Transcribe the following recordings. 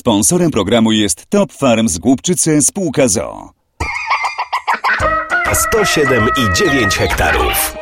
Sponsorem programu jest Top Farm z Głubczyce spółka z.o.o. 107,9 hektarów.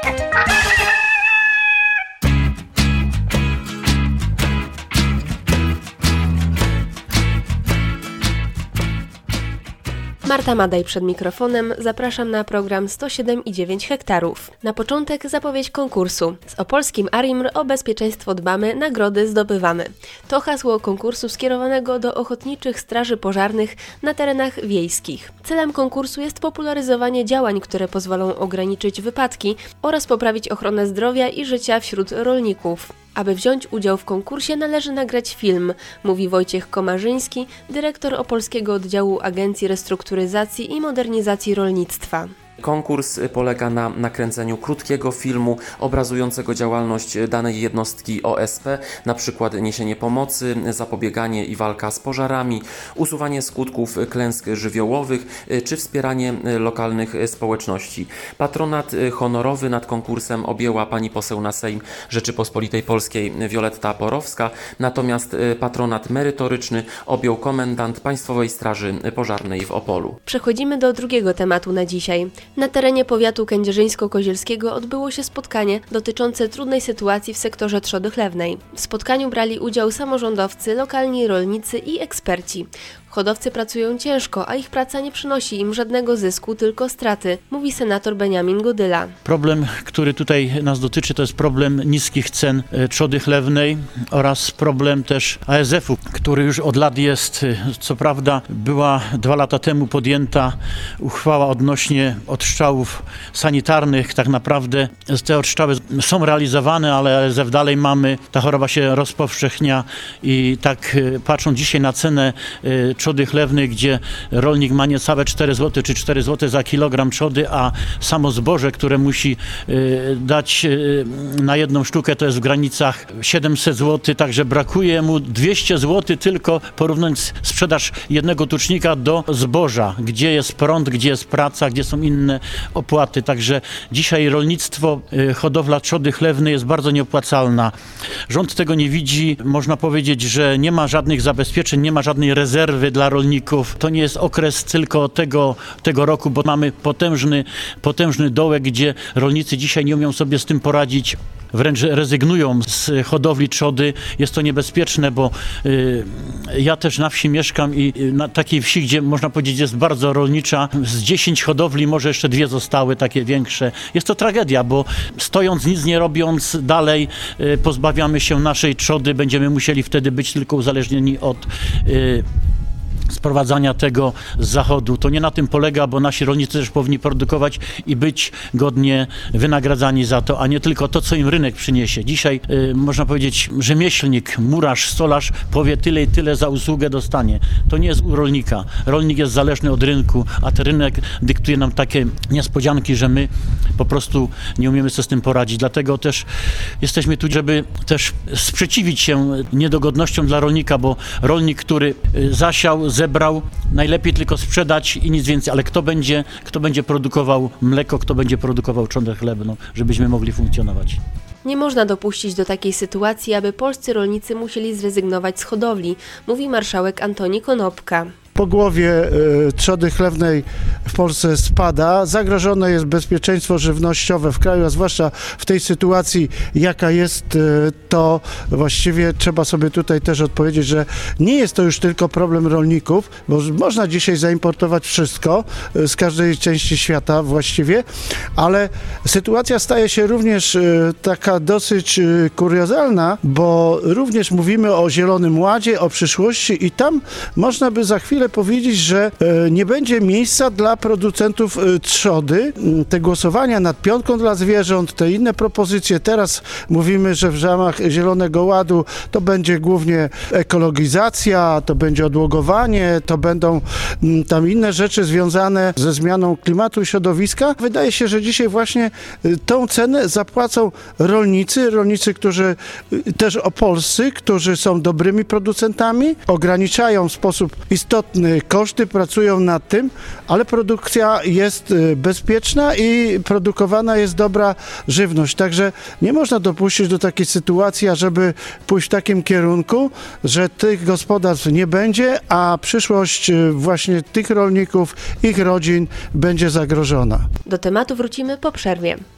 Marta Madej przed mikrofonem. Zapraszam na program 107,9 hektarów. Na początek zapowiedź konkursu. Z opolskim ARiMR o bezpieczeństwo dbamy, nagrody zdobywamy. To hasło konkursu skierowanego do ochotniczych straży pożarnych na terenach wiejskich. Celem konkursu jest popularyzowanie działań, które pozwolą ograniczyć wypadki oraz poprawić ochronę zdrowia i życia wśród rolników. Aby wziąć udział w konkursie należy nagrać film, mówi Wojciech Komarzyński, dyrektor Opolskiego Oddziału Agencji Restrukturyzacji i Modernizacji Rolnictwa. Konkurs polega na nakręceniu krótkiego filmu obrazującego działalność danej jednostki OSP, na przykład niesienie pomocy, zapobieganie i walka z pożarami, usuwanie skutków klęsk żywiołowych czy wspieranie lokalnych społeczności. Patronat honorowy nad konkursem objęła pani poseł na Sejm Rzeczypospolitej Polskiej Wioletta Porowska, natomiast patronat merytoryczny objął komendant Państwowej Straży Pożarnej w Opolu. Przechodzimy do drugiego tematu na dzisiaj. Na terenie powiatu kędzierzyńsko-kozielskiego odbyło się spotkanie dotyczące trudnej sytuacji w sektorze trzody chlewnej. W spotkaniu brali udział samorządowcy, lokalni rolnicy i eksperci. Hodowcy pracują ciężko, a ich praca nie przynosi im żadnego zysku, tylko straty, mówi senator Beniamin Godyla. Problem, który tutaj nas dotyczy, to jest problem niskich cen trzody chlewnej oraz problem też ASF-u, który już od lat jest. Co prawda była 2 lata temu podjęta uchwała odnośnie odstrzałów sanitarnych. Tak naprawdę te odstrzały są realizowane, ale ASF dalej mamy. Ta choroba się rozpowszechnia i tak patrząc dzisiaj na cenę trzody chlewnej, gdzie rolnik ma niecałe 4 zł czy 4 zł za kilogram trzody, a samo zboże, które musi dać na jedną sztukę, to jest w granicach 700 zł, także brakuje mu 200 zł tylko porównując sprzedaż jednego tucznika do zboża, gdzie jest prąd, gdzie jest praca, gdzie są inne opłaty. Także dzisiaj rolnictwo, hodowla trzody chlewnej jest bardzo nieopłacalna. Rząd tego nie widzi, można powiedzieć, że nie ma żadnych zabezpieczeń, nie ma żadnej rezerwy dla rolników. To nie jest okres tylko tego roku, bo mamy potężny dołek, gdzie rolnicy dzisiaj nie umieją sobie z tym poradzić. Wręcz rezygnują z hodowli trzody. Jest to niebezpieczne, bo ja też na wsi mieszkam i na takiej wsi, gdzie można powiedzieć jest bardzo rolnicza, z 10 hodowli może jeszcze 2 zostały takie większe. Jest to tragedia, bo stojąc, nic nie robiąc dalej pozbawiamy się naszej trzody, będziemy musieli wtedy być tylko uzależnieni od sprowadzania tego z zachodu. To nie na tym polega, bo nasi rolnicy też powinni produkować i być godnie wynagradzani za to, a nie tylko to, co im rynek przyniesie. Dzisiaj można powiedzieć, rzemieślnik, murarz, stolarz powie tyle i tyle za usługę dostanie. To nie jest u rolnika. Rolnik jest zależny od rynku, a ten rynek dyktuje nam takie niespodzianki, że my po prostu nie umiemy sobie z tym poradzić. Dlatego też jesteśmy tu, żeby też sprzeciwić się niedogodnościom dla rolnika, bo rolnik, który zasiał, zebrał, najlepiej tylko sprzedać i nic więcej, ale kto będzie produkował mleko, kto będzie produkował trzodę chlebną, żebyśmy mogli funkcjonować. Nie można dopuścić do takiej sytuacji, aby polscy rolnicy musieli zrezygnować z hodowli, mówi marszałek Antoni Konopka. Pogłowie trzody chlewnej w Polsce spada. Zagrożone jest bezpieczeństwo żywnościowe w kraju, a zwłaszcza w tej sytuacji, jaka jest, to właściwie trzeba sobie tutaj też odpowiedzieć, że nie jest to już tylko problem rolników, bo można dzisiaj zaimportować wszystko z każdej części świata właściwie, ale sytuacja staje się również taka dosyć kuriozalna, bo również mówimy o Zielonym Ładzie, o przyszłości i tam można by za chwilę powiedzieć, że nie będzie miejsca dla producentów trzody. Te głosowania nad piątką dla zwierząt, te inne propozycje, teraz mówimy, że w ramach Zielonego Ładu to będzie głównie ekologizacja, to będzie odłogowanie, to będą tam inne rzeczy związane ze zmianą klimatu i środowiska. Wydaje się, że dzisiaj właśnie tą cenę zapłacą rolnicy, którzy też opolscy, którzy są dobrymi producentami, ograniczają w sposób istotny koszty, pracują nad tym, ale produkcja jest bezpieczna i produkowana jest dobra żywność. Także nie można dopuścić do takiej sytuacji, ażeby pójść w takim kierunku, że tych gospodarstw nie będzie, a przyszłość właśnie tych rolników, ich rodzin będzie zagrożona. Do tematu wrócimy po przerwie.